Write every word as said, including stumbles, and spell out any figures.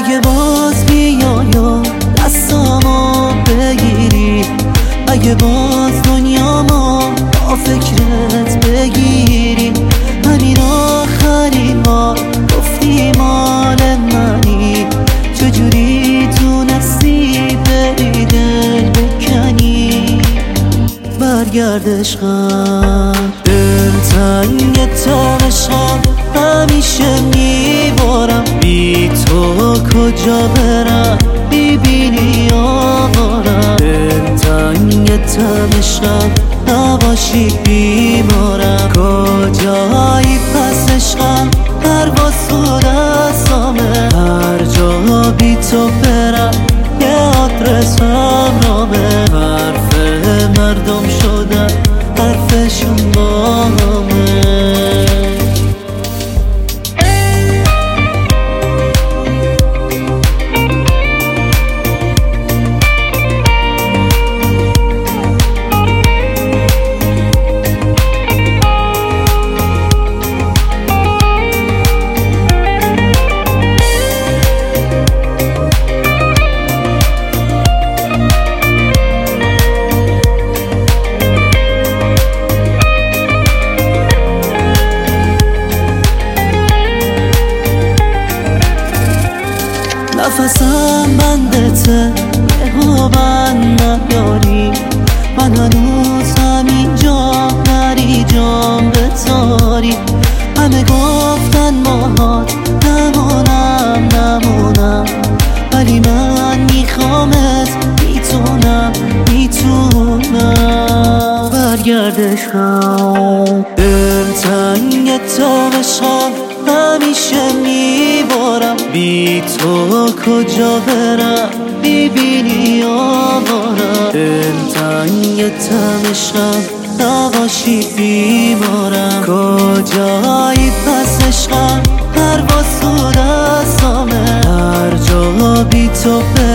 اگه باز بیای و دستامو بگیری، اگه باز دنیامو با فکرت بگیری، همین آخرین بار گفتی مال منی، چجوری تونستی بری دل بکنی؟ برگرد عشقم، دلتنگ تم عشقم، همیشه میبارم، بی تو کجا برم میبینی آوارم. دلتنگ تم عشقم، نباشی بیمارم، کجایی پس عشقم، پرواز تو دستامه، هر جا بی تو برم یه آدرسم نامه، حرف مردم شدن حرفشون با همه. نفسم بندته یهو بند نیاری، من هنوز همینجام نری جام بتاری، همه گفتن ماهات نمونم نمونم، ولی من میخوامت، میتونم میتونم. برگرد عشقم، دلتنگ تم عشقم، همیشه میبارم، بی تو کجا برم میبینی آوارم. دلتنگ تم عشقم، نباشی بیمارم، کجایی پس عشقم، پرواز تو دستامه، هر جا بی تو برم